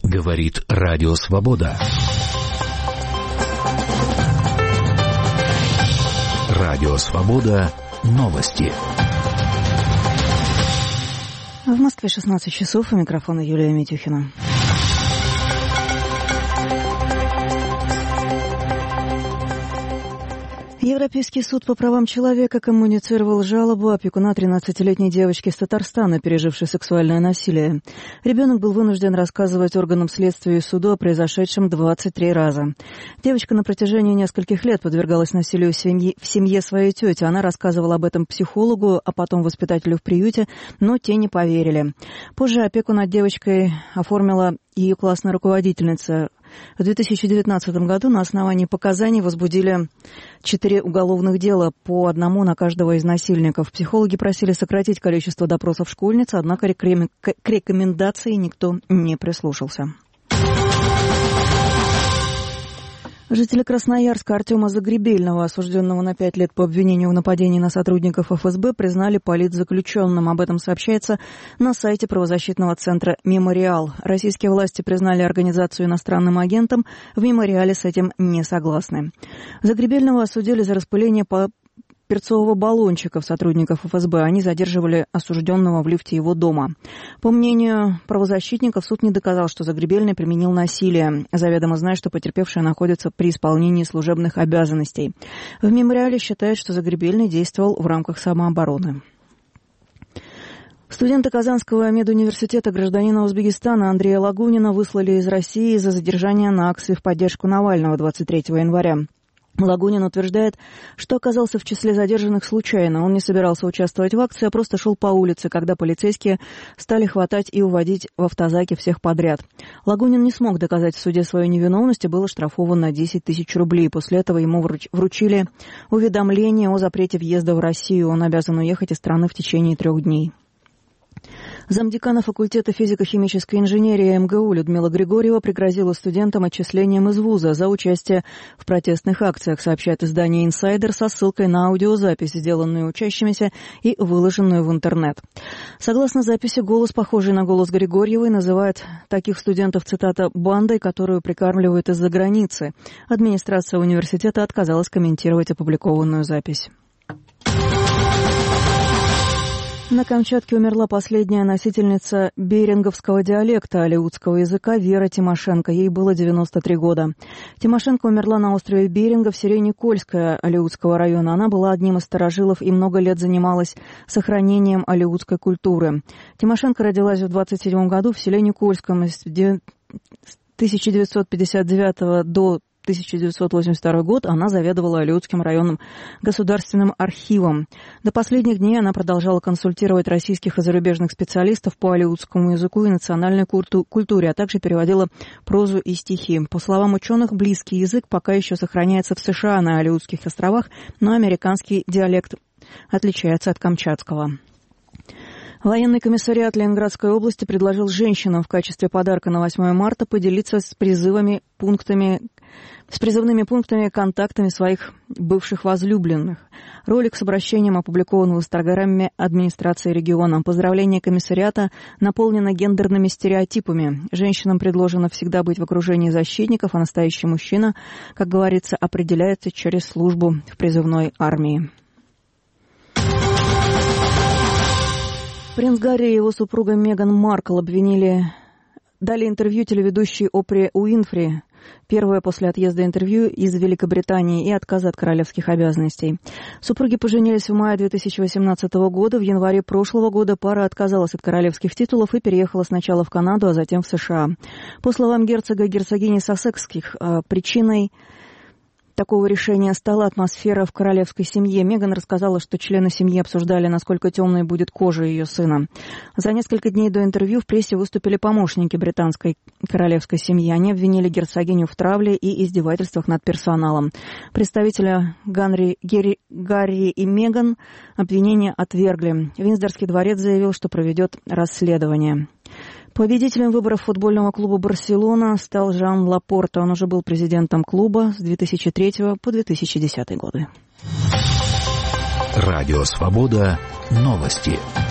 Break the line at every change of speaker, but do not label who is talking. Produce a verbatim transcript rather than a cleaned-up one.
Говорит Радио Свобода. Радио Свобода. Новости.
В Москве шестнадцать часов. У микрофона Юлия Митюхина. Европейский суд по правам человека коммуницировал жалобу опекуна тринадцатилетней девочки из Татарстана, пережившей сексуальное насилие. Ребенок был вынужден рассказывать органам следствия и суду о произошедшем двадцать три раза. Девочка на протяжении нескольких лет подвергалась насилию в семье, в семье своей тети. Она рассказывала об этом психологу, а потом воспитателю в приюте, но те не поверили. Позже опеку над девочкой оформила ее классная руководительница. В две тысячи девятнадцатом году на основании показаний возбудили четыре уголовных дела, по одному на каждого из насильников. Психологи просили сократить количество допросов школьницы, однако к рекомендации никто не прислушался. Жители Красноярска Артема Загребельного, осужденного на пять лет по обвинению в нападении на сотрудников эф эс бэ, признали политзаключенным. Об этом сообщается на сайте правозащитного центра «Мемориал». Российские власти признали организацию иностранным агентом. В «Мемориале» с этим не согласны. Загребельного осудили за распыление по перцового баллончика в сотрудников эф эс бэ. Они задерживали осужденного в лифте его дома. По мнению правозащитников, суд не доказал, что Загребельный применил насилие, заведомо зная, что потерпевшая находится при исполнении служебных обязанностей. В «Мемориале» считают, что Загребельный действовал в рамках самообороны. Студента Казанского медуниверситета гражданина Узбекистана Андрея Лагунина выслали из России за задержание на акции в поддержку Навального двадцать третьего января. Лагунин утверждает, что оказался в числе задержанных случайно. Он не собирался участвовать в акции, а просто шел по улице, когда полицейские стали хватать и уводить в автозаке всех подряд. Лагунин не смог доказать в суде свою невиновность и был оштрафован на десять тысяч рублей. После этого ему вручили уведомление о запрете въезда в Россию. Он обязан уехать из страны в течение трех дней. Замдекана факультета физико-химической инженерии эм гэ у Людмила Григорьева пригрозила студентам отчислением из вуза за участие в протестных акциях, сообщает издание «Инсайдер» со ссылкой на аудиозапись, сделанную учащимися и выложенную в интернет. Согласно записи, голос, похожий на голос Григорьевой, называет таких студентов, цитата, «бандой, которую прикармливают из-за границы». Администрация университета отказалась комментировать опубликованную запись. На Камчатке умерла последняя носительница беринговского диалекта алеутского языка Вера Тимошенко. Ей было девяносто три года. Тимошенко умерла на острове Беринга в селе Никольское алеутского района. Она была одним из старожилов и много лет занималась сохранением алеутской культуры. Тимошенко родилась в двадцать седьмом году в селе Никольском. С тысяча девятьсот пятьдесят девятого до тысяча девятьсот восемьдесят второй год она заведовала Алеутским районным государственным архивом. До последних дней она продолжала консультировать российских и зарубежных специалистов по алеутскому языку и национальной культуре, а также переводила прозу и стихи. По словам ученых, близкий язык пока еще сохраняется в США на Алеутских островах, но американский диалект отличается от камчатского. Военный комиссариат Ленинградской области предложил женщинам в качестве подарка на восьмое марта поделиться с призывами пунктами с призывными пунктами контактами своих бывших возлюбленных. Ролик с обращением опубликован в инстаграме администрации региона. Поздравление комиссариата наполнено гендерными стереотипами. Женщинам предложено всегда быть в окружении защитников, а настоящий мужчина, как говорится, определяется через службу в призывной армии. Принц Гарри и его супруга Меган Маркл обвинили, дали интервью телеведущей Опре Уинфри, первое после отъезда интервью из Великобритании и отказа от королевских обязанностей. Супруги поженились в мае две тысячи восемнадцатого года. В январе прошлого года пара отказалась от королевских титулов и переехала сначала в Канаду, а затем в США. По словам герцога и герцогини Сассекских, причиной такого решения стала атмосфера в королевской семье. Меган рассказала, что члены семьи обсуждали, насколько темной будет кожа ее сына. За несколько дней до интервью в прессе выступили помощники британской королевской семьи. Они обвинили герцогиню в травле и издевательствах над персоналом. Представители Ганри, Герри, Гарри и Меган обвинения отвергли. Виндзорский дворец заявил, что проведет расследование. Победителем выборов футбольного клуба «Барселона» стал Жан Лапорта. Он уже был президентом клуба с две тысячи третьего по две тысячи десятый годы.
Радио «Свобода». Новости.